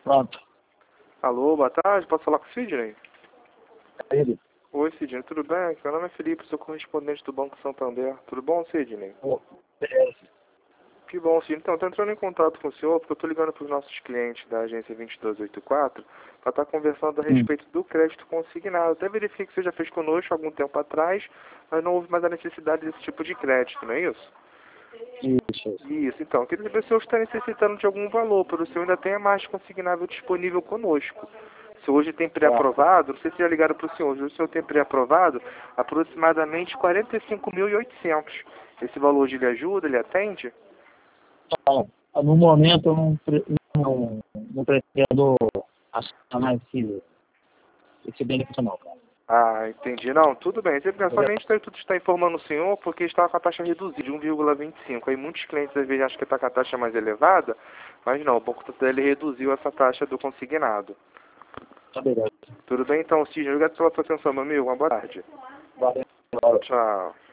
Pronto. Alô, boa tarde, posso falar com o Sidney? É ele. Oi, Sidney, tudo bem? Meu nome é Felipe, sou correspondente do Banco Santander. Tudo bom, Sidney? Pô, beleza. Que bom, Sidney. Então, estou entrando em contato com o senhor porque eu estou ligando para os nossos clientes da agência 2284 para estar conversando a respeito do crédito consignado. Até verifiquei que você já fez conosco há algum tempo atrás, mas não houve mais a necessidade desse tipo de crédito, não é isso? Isso. Isso, então, eu queria saber se o senhor está necessitando de algum valor, para o senhor ainda tenha mais consignável disponível conosco. Se hoje tem pré-aprovado, não sei se já ligaram para o senhor, hoje o senhor tem pré-aprovado aproximadamente 45.800. Esse valor hoje lhe ajuda, lhe atende? Então, no momento eu não pretendo acionar esse benefício não, cara. Ah, entendi. Não, tudo bem. Somente tudo está informando o senhor porque está com a taxa reduzida de 1,25. Aí muitos clientes às vezes acham que está com a taxa mais elevada, mas não, o Banco Santander ele reduziu essa taxa do consignado. Tá beleza. Tudo bem então, Sidney? Obrigado pela sua atenção, meu amigo. Uma boa tarde. Valeu. Tchau.